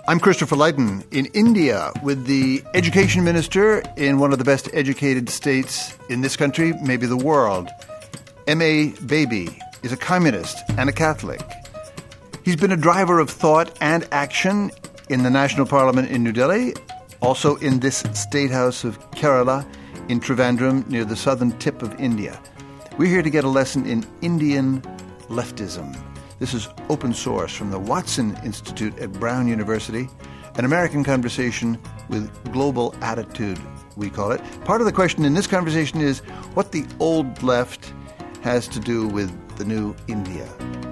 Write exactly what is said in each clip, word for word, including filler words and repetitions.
I'm Christopher Leighton in India with the education minister in one of the best educated states in this country, maybe the world. M A Baby is a communist and a Catholic. He's been a driver of thought and action in the National Parliament in New Delhi, also in this State House of Kerala in Trivandrum near the southern tip of India. We're here to get a lesson in Indian leftism. This is open source from the Watson Institute at Brown University, an American conversation with global attitude, we call it. Part of the question in this conversation is what the old left has to do with the new India.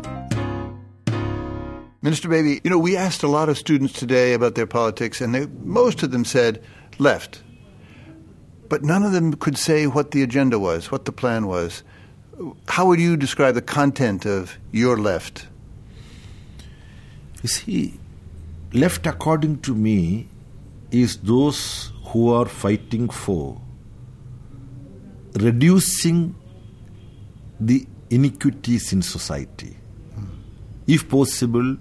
Minister Baby, you know, we asked a lot of students today about their politics, and they, most of them said left. But none of them could say what the agenda was, what the plan was. How would you describe the content of your left? You see, left, according to me, is those who are fighting for reducing the inequities in society. Hmm. If possible,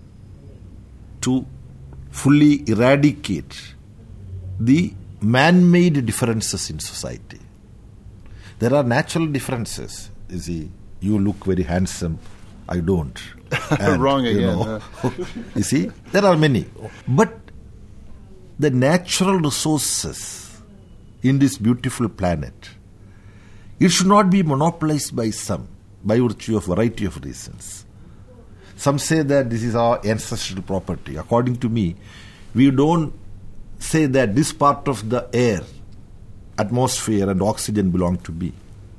to fully eradicate the man-made differences in society. There are natural differences. You see, you look very handsome, I don't. And, Wrong again. You know, you see, there are many. But the natural resources in this beautiful planet, it should not be monopolized by some, by virtue of variety of reasons. Some say that this is our ancestral property. According to me, we don't say that this part of the air, atmosphere and oxygen belong to me.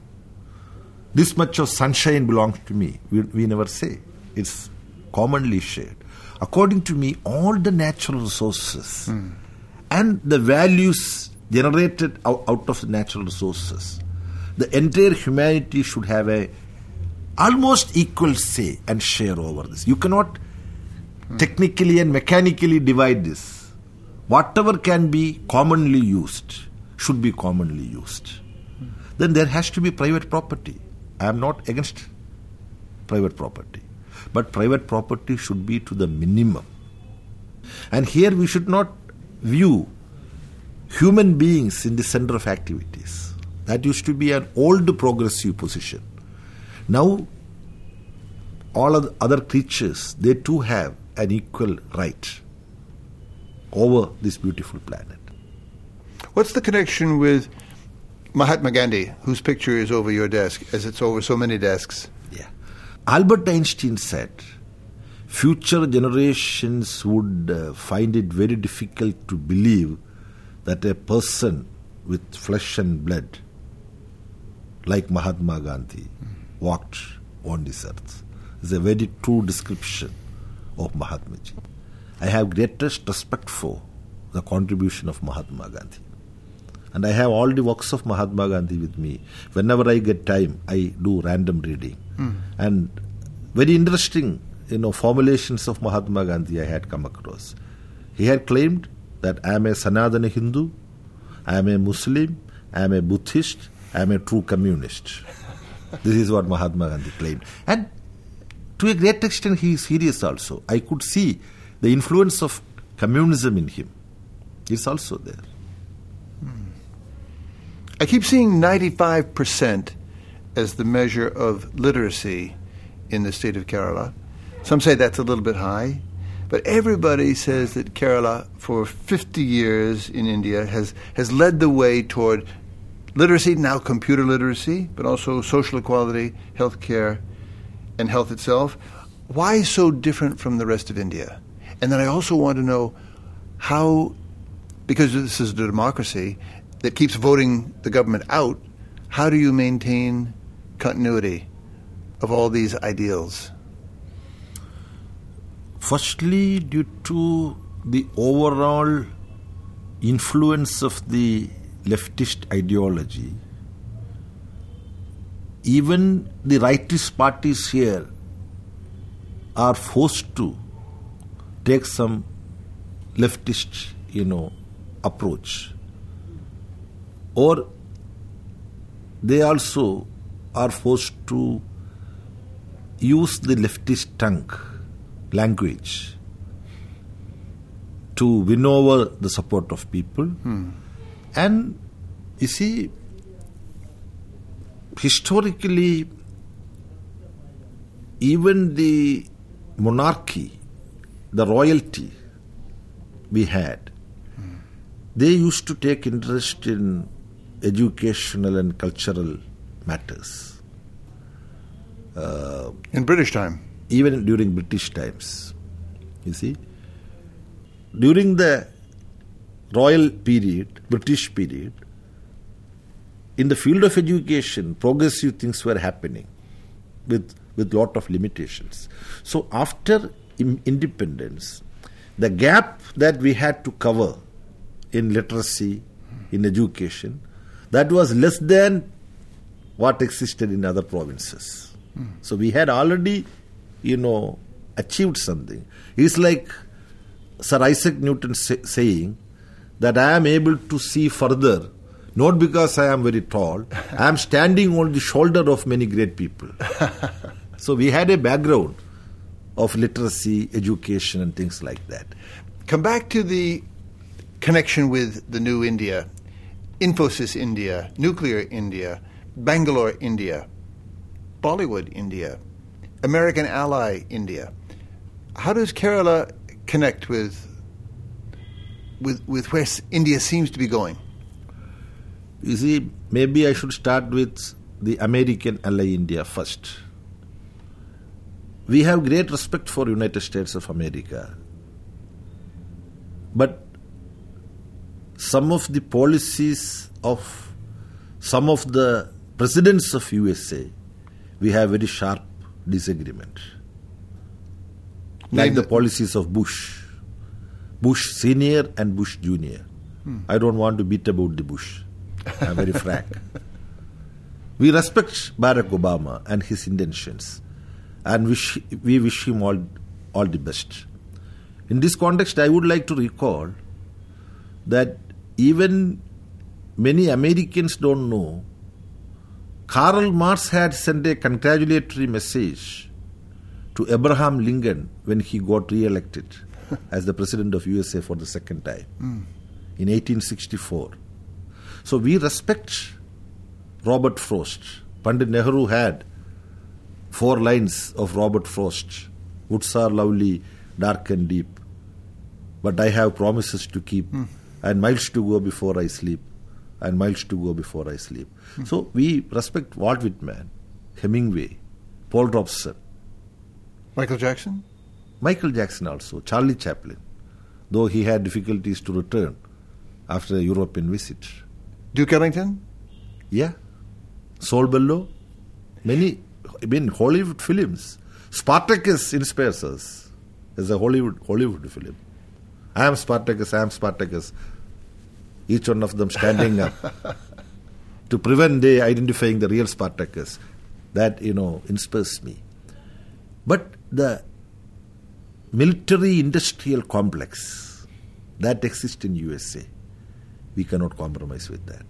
This much of sunshine belongs to me. We, we never say. It's commonly shared. According to me, all the natural resources mm. and the values generated out, out of the natural resources, the entire humanity should have a almost equal say and share over this. You cannot mm. technically and mechanically divide this. Whatever can be commonly used should be commonly used. Mm. Then there has to be private property. I am not against private property. But private property should be to the minimum. And here we should not view human beings in the center of activities. That used to be an old progressive position. Now, all of the other creatures, they too have an equal right over this beautiful planet. What's the connection with Mahatma Gandhi, whose picture is over your desk, as it's over so many desks? Yeah. Albert Einstein said, future generations would uh, find it very difficult to believe that a person with flesh and blood, like Mahatma Gandhi, mm. walked on this earth. It's a very true description of Mahatma Ji. I have greatest respect for the contribution of Mahatma Gandhi. And I have all the works of Mahatma Gandhi with me. Whenever I get time, I do random reading. Mm. And very interesting, you know, formulations of Mahatma Gandhi I had come across. He had claimed that I am a Sanatana Hindu, I am a Muslim, I am a Buddhist, I am a true communist. This is what Mahatma Gandhi claimed. And to a great extent, he is serious also. I could see the influence of communism in him. It's also there. I keep seeing ninety-five percent as the measure of literacy in the state of Kerala. Some say that's a little bit high, but everybody says that Kerala, for fifty years in India, has, has led the way toward literacy, now computer literacy, but also social equality, health care, and health itself. Why so different from the rest of India? And then I also want to know how, because this is a democracy that keeps voting the government out, how do you maintain continuity of all these ideals? Firstly, due to the overall influence of the leftist ideology, even the rightist parties here are forced to take some leftist, you know, approach. Or they also are forced to use the leftist tongue, language, to win over the support of people. Hmm. And you see, historically, even the monarchy, the royalty we had, hmm. they used to take interest in educational and cultural matters. Uh, in British time? Even during British times, you see. During the royal period, British period, in the field of education, progressive things were happening with with lot of limitations. So after in- independence, the gap that we had to cover in literacy, in education, that was less than what existed in other provinces. Mm. So we had already, you know, achieved something. It's like Sir Isaac Newton say, saying that I am able to see further, not because I am very tall, I am standing on the shoulder of many great people. So we had a background of literacy, education and things like that. Come back to the connection with the new India, Infosys India, Nuclear India, Bangalore India, Bollywood India, American Ally India. How does Kerala connect with with with where India seems to be going? You see, maybe I should start with the American Ally India first. We have great respect for United States of America, but some of the policies of some of the presidents of U S A, we have very sharp disagreement. Like the policies of Bush, Bush Senior and Bush Junior. Hmm. I don't want to beat about the Bush. I'm very frank. We respect Barack Obama and his intentions, and wish, we wish him all, all the best. In this context, I would like to recall that even many Americans don't know, Karl Marx had sent a congratulatory message to Abraham Lincoln when he got re-elected as the president of U S A for the second time mm. in eighteen sixty-four. So we respect Robert Frost. Pandit Nehru had four lines of Robert Frost. Woods are lovely, dark and deep, but I have promises to keep mm. and miles to go before I sleep and miles to go before I sleep. Mm. So we respect Walt Whitman, Hemingway, Paul Robeson, Michael Jackson? Michael Jackson also, Charlie Chaplin, though he had difficulties to return after a European visit. Duke Ellington? Yeah. Saul Bellow. Many, I mean, Hollywood films. Spartacus inspires us as a Hollywood Hollywood film. I am Spartacus, I am Spartacus. Each one of them standing up to prevent they identifying the real Spartacus. That, you know, inspires me. But the military-industrial complex that exists in U S A, we cannot compromise with that.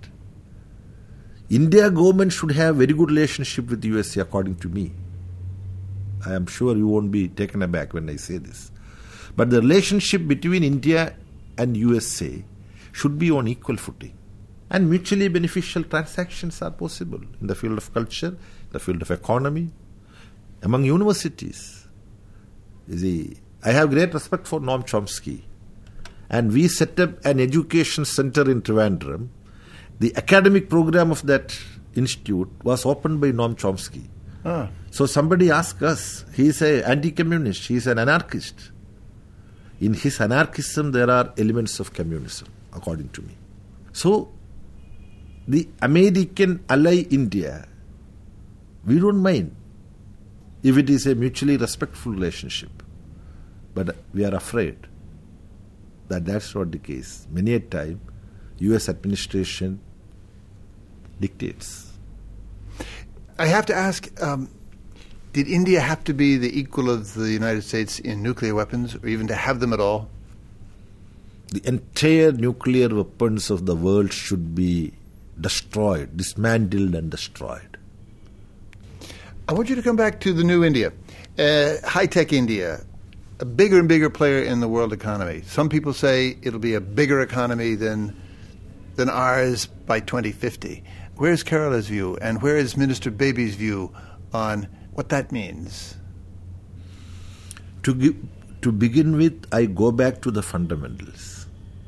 India government should have very good relationship with U S A, according to me. I am sure you won't be taken aback when I say this. But the relationship between India and U S A should be on equal footing. And mutually beneficial transactions are possible in the field of culture, the field of economy, among universities. You see, I have great respect for Noam Chomsky. And we set up an education center in Trivandrum. The academic program of that institute was opened by Noam Chomsky. Ah. So somebody asked us, he is an anti-communist, he is an anarchist. In his anarchism, there are elements of communism, according to me. So, the American Ally India, we don't mind if it is a mutually respectful relationship. But we are afraid that that's not the case. Many a time, U S administration dictates. I have to ask, um, did India have to be the equal of the United States in nuclear weapons, or even to have them at all? The entire nuclear weapons of the world should be destroyed, dismantled and destroyed. I want you to come back to the new India, uh, high-tech India, a bigger and bigger player in the world economy. Some people say it'll be a bigger economy than than ours by twenty fifty. Where's Kerala's view, and where is Minister Baby's view on what that means? To give, to begin with, I go back to the fundamentals.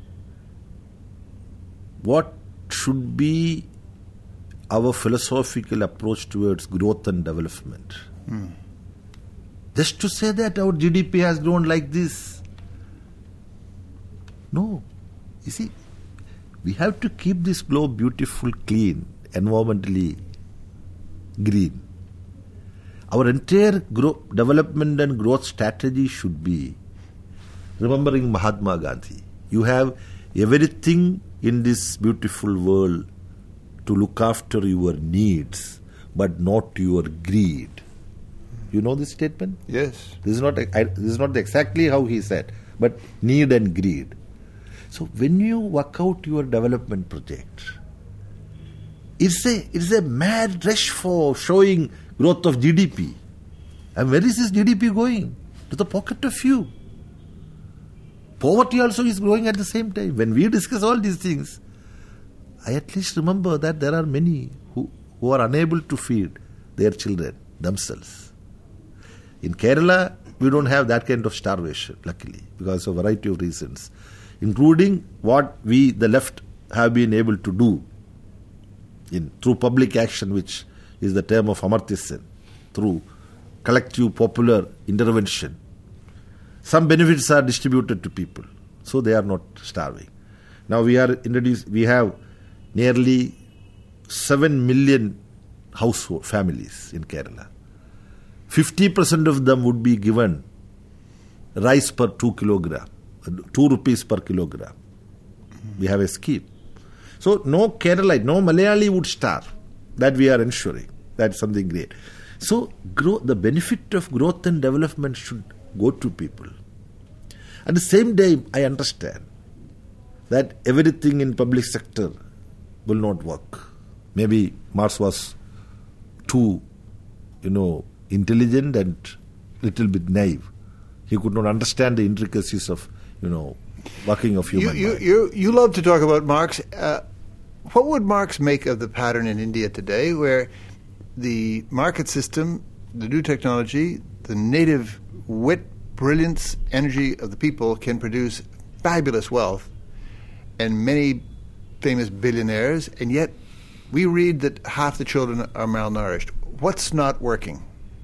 What should be our philosophical approach towards growth and development? Hmm. Just to say that our G D P has grown like this. No. You see, we have to keep this globe beautiful, clean, environmentally green. Our entire grow, development and growth strategy should be remembering Mahatma Gandhi. You have everything in this beautiful world to look after your needs, but not your greed. You know this statement? Yes. This is not I, this is not exactly how he said, but need and greed. So when you work out your development project, it's a it's a mad rush for showing growth of G D P. And where is this G D P going? To the pocket of few. Poverty also is growing at the same time. When we discuss all these things, I at least remember that there are many who, who are unable to feed their children themselves. In Kerala, we don't have that kind of starvation, luckily, because of a variety of reasons, including what we, the left, have been able to do in through public action, which is the term of Amartya Sen, through collective popular intervention. Some benefits are distributed to people, so they are not starving. Now we are introduced. We have nearly seven million household families in Kerala. Fifty percent of them would be given rice per two kilogram, two rupees per kilogram. We have a scheme. So no Keralite, no Malayali would starve. That we are ensuring. That's something great. So grow, the benefit of growth and development should go to people. At the same time, I understand that everything in public sector will not work. Maybe Marx was too, you know, intelligent and little bit naive. He could not understand the intricacies of, you know, working of human you, you, mind. You, you love to talk about Marx. Uh, what would Marx make of the pattern in India today where the market system, the new technology, the native wit, brilliance, energy of the people can produce fabulous wealth and many famous billionaires, and yet we read that half the children are malnourished. What's not working?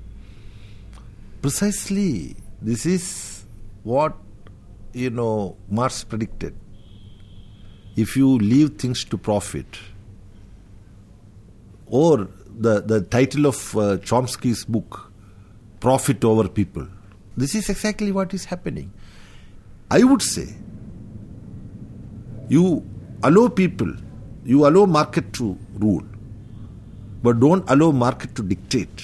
Precisely. This is what, you know, Marx predicted. If you leave things to profit, or the, the title of uh, Chomsky's book, Profit Over People, this is exactly what is happening. I would say, you allow people, you allow market to rule, but don't allow market to dictate.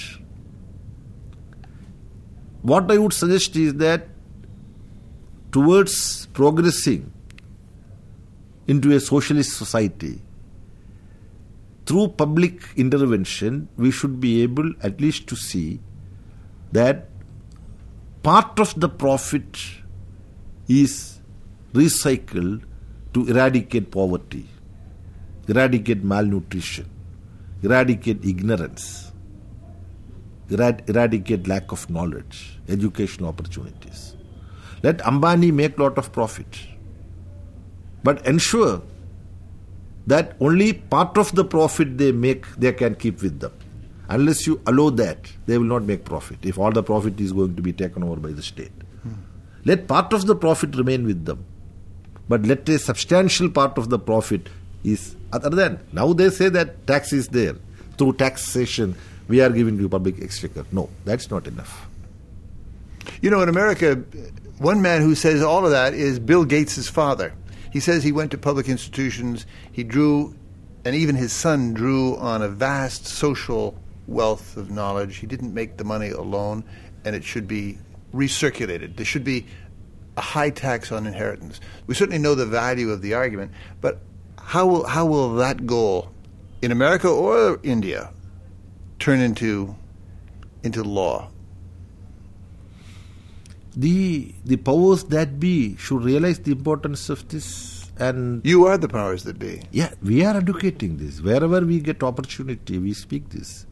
What I would suggest is that towards progressing into a socialist society, through public intervention, we should be able at least to see that part of the profit is recycled to eradicate poverty, eradicate malnutrition, eradicate ignorance, erad- eradicate lack of knowledge, educational opportunities. Let Ambani make lot of profit, but ensure that only part of the profit they make, they can keep with them. Unless you allow that, they will not make profit, if all the profit is going to be taken over by the state. Hmm. Let part of the profit remain with them, but let a substantial part of the profit is other than. Now they say that tax is there. Through taxation, we are giving you public exchequer. No, that's not enough. You know, in America, one man who says all of that is Bill Gates' father. He says he went to public institutions, he drew, and even his son drew on a vast social wealth of knowledge. He didn't make the money alone, and it should be recirculated. There should be a high tax on inheritance. We certainly know the value of the argument, but how will, how will that goal in America or India turn into, into law? the the powers that be should realize the importance of this. And you are the powers that be. Yeah, we are educating this. Wherever we get opportunity, we speak this.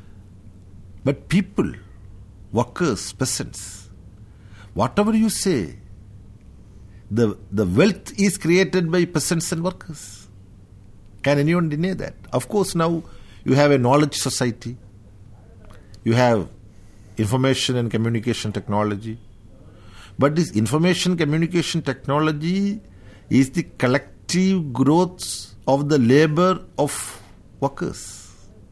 But people, workers, peasants, whatever you say, the the wealth is created by peasants and workers. Can anyone deny that? Of course, now you have a knowledge society. You have information and communication technology. But this information communication technology is the collective growth of the labor of workers.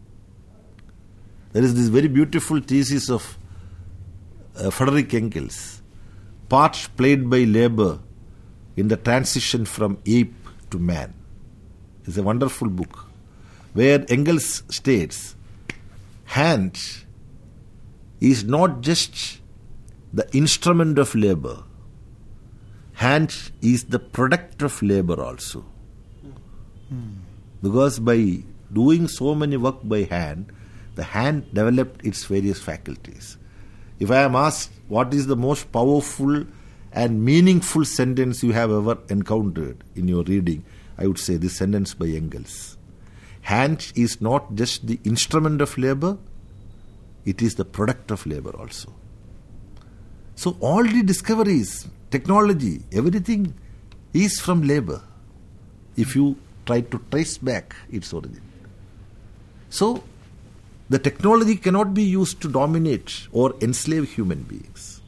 There is this very beautiful thesis of uh, Frederick Engels, part played by labor in the transition from ape to man. It's a wonderful book where Engels states, hand is not just the instrument of labor. Hand is the product of labor also. Hmm. Because by doing so many work by hand, the hand developed its various faculties. If I am asked what is the most powerful and meaningful sentence you have ever encountered in your reading, I would say this sentence by Engels. Hand is not just the instrument of labor, it is the product of labor also. So all the discoveries, technology, everything is from labor if you try to trace back its origin. So the technology cannot be used to dominate or enslave human beings.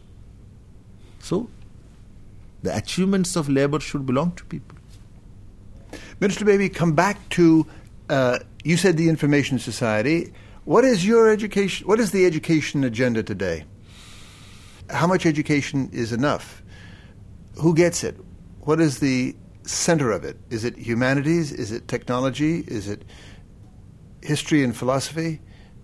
So the achievements of labor should belong to people. Minister Baby, come back to, uh, you said the Information Society. What is your education, what is the education agenda today? How much education is enough? Who gets it? What is the center of it? Is it humanities? Is it technology? Is it history and philosophy?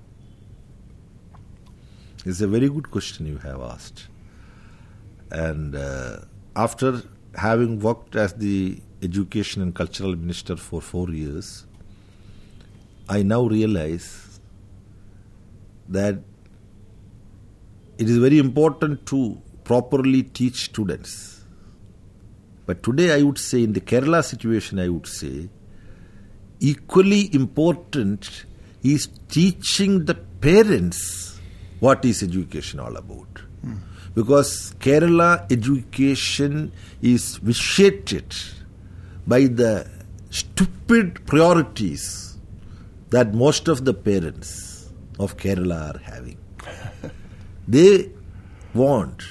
It's a very good question you have asked. And uh, after having worked as the Education and Cultural Minister for four years, I now realize that it is very important to properly teach students. But today I would say, in the Kerala situation, I would say, equally important is teaching the parents what is education all about. Hmm. Because Kerala education is vitiated by the stupid priorities that most of the parents of Kerala are having. They want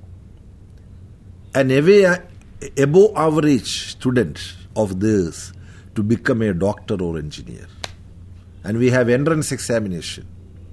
an above average student of theirs to become a doctor or engineer. And we have entrance examination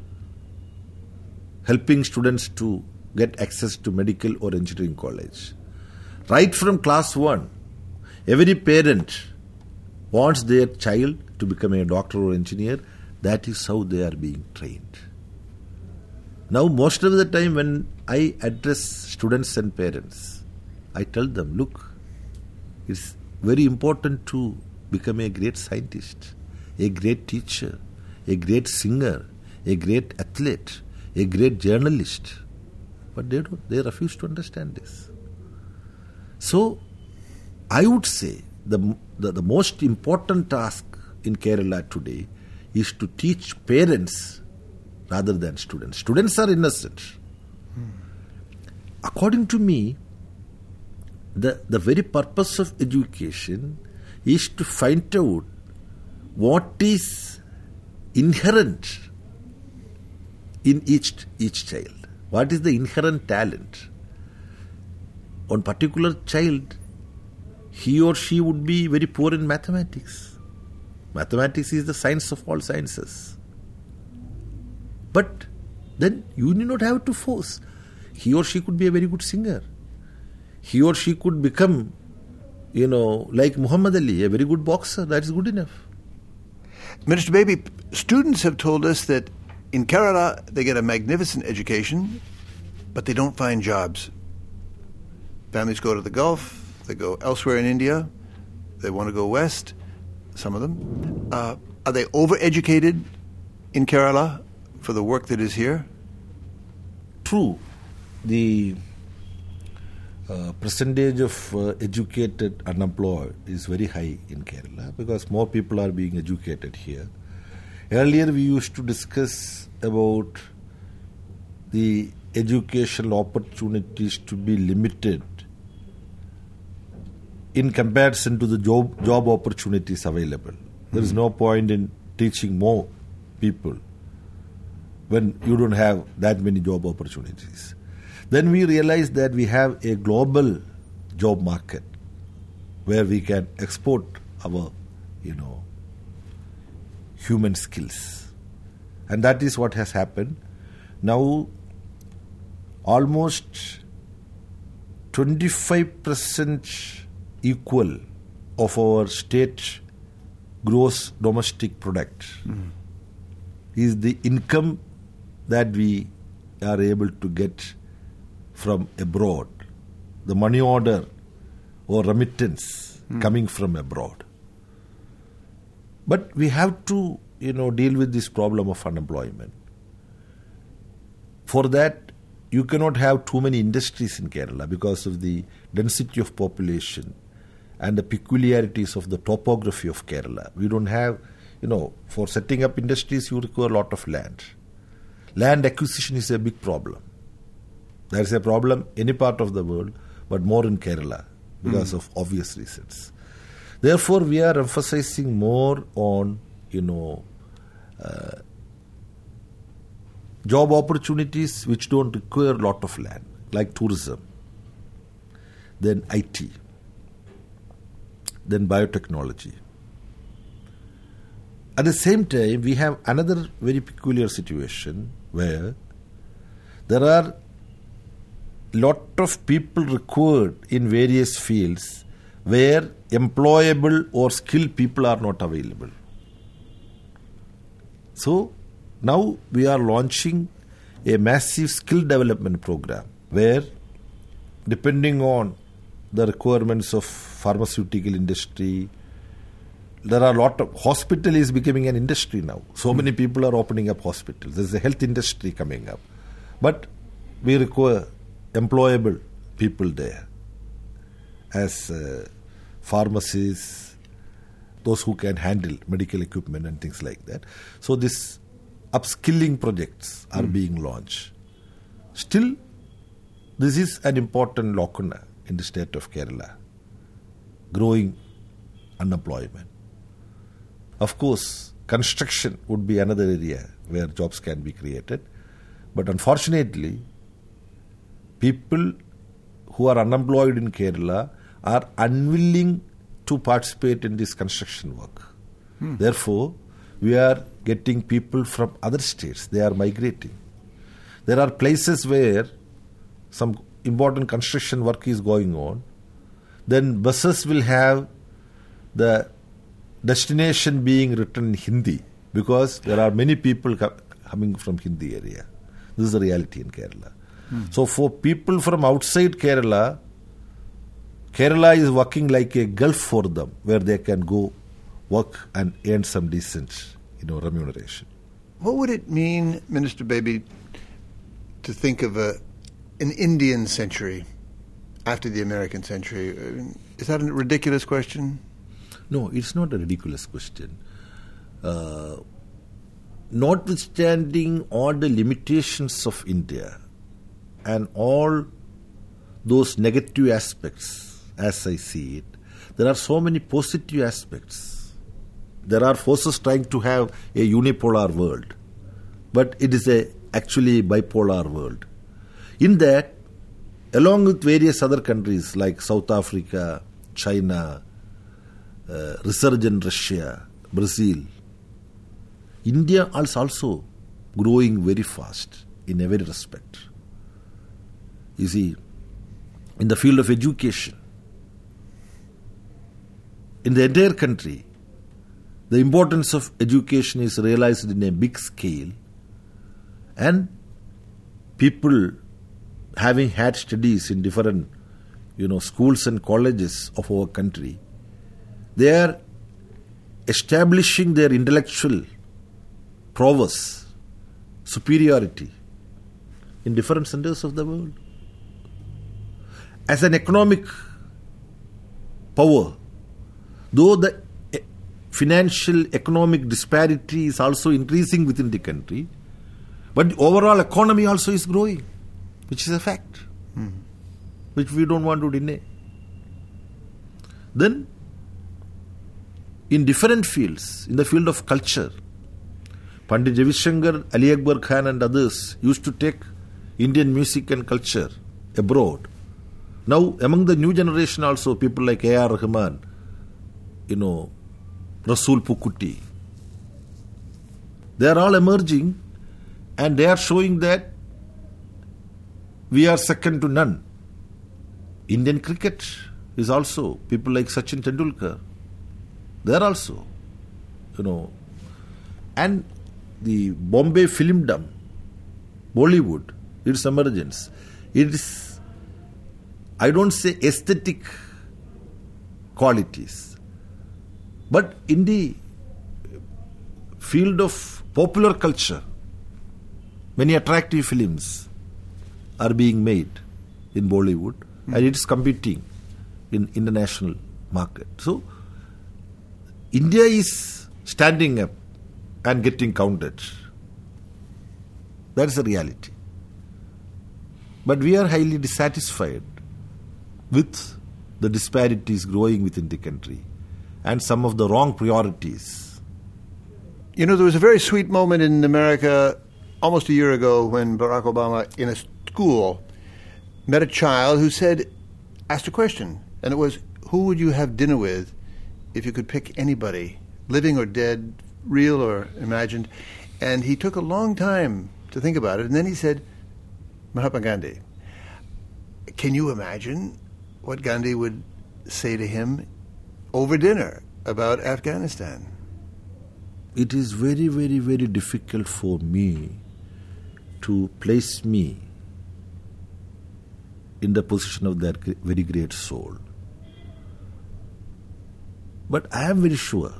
helping students to get access to medical or engineering college. Right from class one, every parent wants their child to become a doctor or engineer. That is how they are being trained. Now, most of the time when I address students and parents, I tell them, look, it's very important to become a great scientist, a great teacher, a great singer, a great athlete, a great journalist. But they don't, they refuse to understand this. So, I would say the, the, the most important task in Kerala today is to teach parents rather than students. Students are innocent. Hmm. According to me, the, the very purpose of education is to find out what is inherent in each, each child. What is the inherent talent? One particular child, he or she would be very poor in mathematics. Mathematics is the science of all sciences. But then you need not have to force. He or she could be a very good singer. He or she could become, you know, like Muhammad Ali, a very good boxer. That is good enough. Minister Baby, students have told us that in Kerala they get a magnificent education, but they don't find jobs. Families go to the Gulf, they go elsewhere in India, they want to go west, some of them. Uh, are they overeducated in Kerala for the work that is here? True. The uh, percentage of uh, educated unemployed is very high in Kerala because more people are being educated here. Earlier we used to discuss about the educational opportunities to be limited in comparison to the job, job opportunities available. Mm-hmm. There is no point in teaching more people when you don't have that many job opportunities. Then we realized that we have a global job market where we can export our, you know, human skills. And that is what has happened. Now, almost twenty-five percent equal of our state gross domestic product mm. is the income that we are able to get from abroad, the money order or remittance mm. coming from abroad. But we have to, you know, deal with this problem of unemployment. For that, you cannot have too many industries in Kerala because of the density of population and the peculiarities of the topography of Kerala. We don't have, you know, for setting up industries, you require a lot of land. Land acquisition is a big problem. There is a problem any part of the world, but more in Kerala because mm. of obvious reasons. Therefore, we are emphasizing more on, you know, uh, job opportunities which don't require a lot of land, like tourism, then I T, then biotechnology. At the same time, we have another very peculiar situation where there are lot of people required in various fields where employable or skilled people are not available. So, now we are launching a massive skill development program where, depending on the requirements of pharmaceutical industry, there are a lot of, hospital is becoming an industry now. So mm. many people are opening up hospitals. There's a health industry coming up. But we require employable people there as uh, pharmacists, those who can handle medical equipment and things like that. So this upskilling projects are mm. being launched. Still, this is an important lacuna in the state of Kerala, growing unemployment. Of course, construction would be another area where jobs can be created. But unfortunately, people who are unemployed in Kerala are unwilling to participate in this construction work. Hmm. Therefore, we are getting people from other states. They are migrating. There are places where some important construction work is going on. Then buses will have the destination being written in Hindi because there are many people co- coming from Hindi area. This is the reality in Kerala. Hmm. So for people from outside Kerala, Kerala is working like a gulf for them where they can go work and earn some decent, you know, remuneration. What would it mean, Minister Baby, to think of a an Indian century after the American century? Is that a ridiculous question? No, it's not a ridiculous question. Uh, notwithstanding all the limitations of India and all those negative aspects, as I see it, there are so many positive aspects. There are forces trying to have a unipolar world, but it is a actually bipolar world. In that, along with various other countries like South Africa, China, uh, resurgent Russia, Brazil, India is also growing very fast in every respect. You see, in the field of education, in the entire country, the importance of education is realized in a big scale, and people having had studies in different, you know, schools and colleges of our country, they are establishing their intellectual prowess, superiority in different centers of the world. as an economic power, though the financial economic disparity is also increasing within the country, but the overall economy also is growing, which is a fact, mm-hmm. which we don't want to deny. Then, in different fields, in the field of culture, Pandit Javi Shankar, Ali Akbar Khan and others used to take Indian music and culture abroad. Now, among the new generation also, people like A R Rahman, you know, Rasool Pukuti, they are all emerging and they are showing that we are second to none. Indian cricket is also people like Sachin Tendulkar. They are also, you know, and the Bombay filmdom, Bollywood, its emergence, it is, I don't say aesthetic qualities, but in the field of popular culture, many attractive films are being made in Bollywood, mm. and it is competing in international market. So, India is standing up and getting counted. That is the reality. But we are highly dissatisfied with the disparities growing within the country and some of the wrong priorities. You know, there was a very sweet moment in America almost a year ago when Barack Obama, in a school, met a child who said, asked a question, and it was, who would you have dinner with if you could pick anybody, living or dead, real or imagined? And he took a long time to think about it, and then he said, Mahatma Gandhi. Can you imagine what Gandhi would say to him over dinner about Afghanistan? It is very, very, very difficult for me to place me in the position of that very great soul. But I am very sure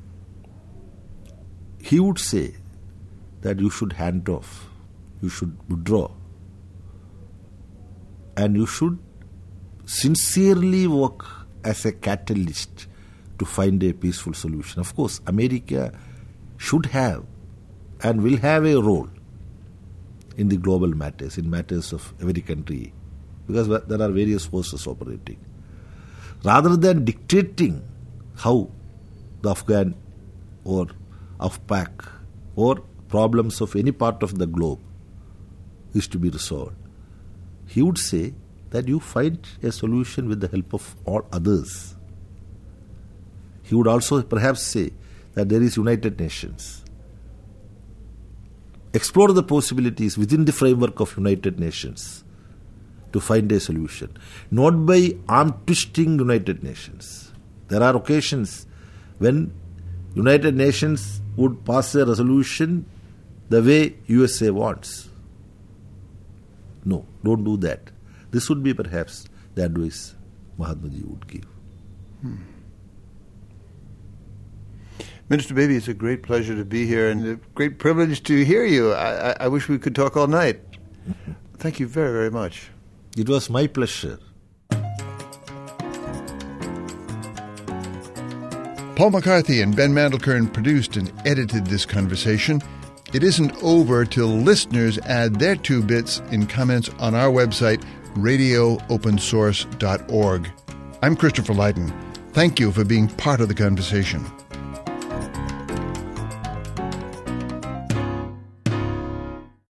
he would say that you should hand off, you should withdraw, and you should sincerely work as a catalyst to find a peaceful solution. Of course, America should have and will have a role in the global matters, in matters of every country, because there are various forces operating. Rather than dictating how the Afghan or Afpak or problems of any part of the globe is to be resolved, he would say that you find a solution with the help of all others. He would also perhaps say that there is United Nations. Explore the possibilities within the framework of United Nations to find a solution, not by arm-twisting United Nations. There are occasions when United Nations would pass a resolution the way U S A wants. No, don't do that. This would be perhaps the advice Mahatma Ji would give. Hmm. Minister Baby, it's a great pleasure to be here and a great privilege to hear you. I, I, I wish we could talk all night. Thank you very, very much. It was my pleasure. Paul McCarthy and Ben Mandelkern produced and edited this conversation. It isn't over till listeners add their two bits in comments on our website, radio open source dot org. I'm Christopher Lydon. Thank you for being part of the conversation.